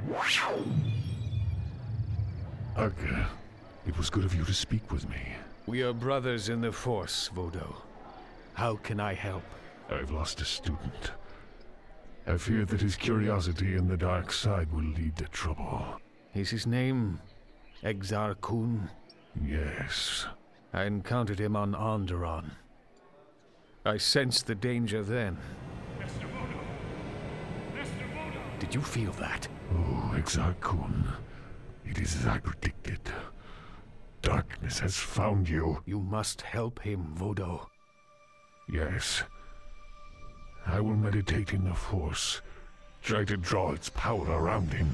Ugh, it was good of you to speak with me. We are brothers in the Force, Vodo. How can I help? I've lost a student. I fear that his curiosity in the dark side will lead to trouble. Is his name Exar Kun? Yes. I encountered him on Onderon. I sensed the danger then. Master Vodo! Master Vodo! Did you feel that? Oh, Exar Kun. It is as I predicted. Darkness has found you. You must help him, Vodo. Yes. I will meditate in the Force. Try to draw its power around him.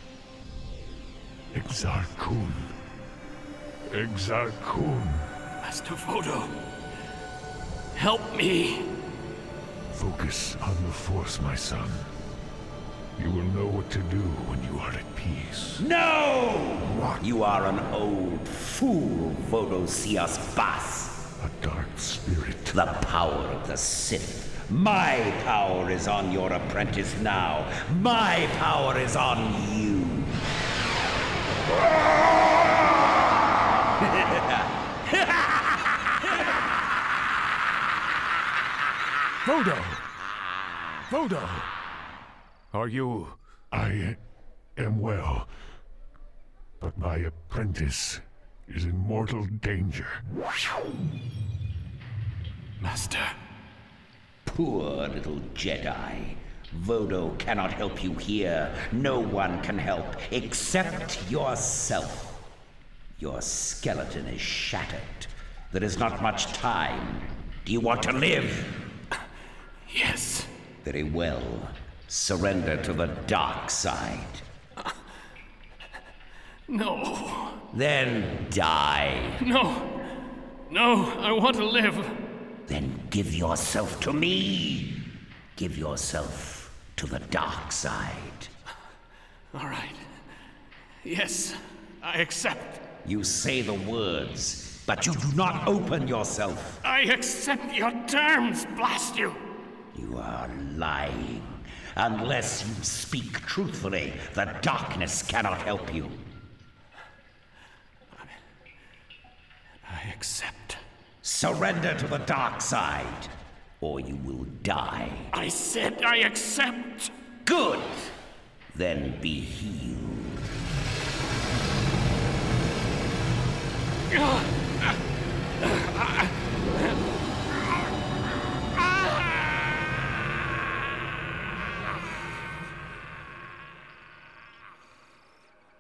Exar Kun. Exar Kun. Master Vodo! Help me! Focus on the Force, my son. You will know what to do when you are at peace. No! What? You are an old fool, Vodosias Bas. A dark spirit. The power of the Sith. My power is on your apprentice now. My power is on you. Vodo! Vodo! Are you... I am well, but my apprentice is in mortal danger. Master. Poor little Jedi. Vodo cannot help you here. No one can help except yourself. Your skeleton is shattered. There is not much time. Do you want to live? Yes. Very well. Surrender to the dark side. No. Then die. No. No, I want to live. Then give yourself to me. Give yourself to the dark side. All right. Yes, I accept. You say the words, but you do not open yourself. I accept your terms, blast you! You are lying. Unless you speak truthfully, the darkness cannot help you. I accept. Surrender to the dark side, or you will die. I said I accept! Good! Then be healed. Ugh.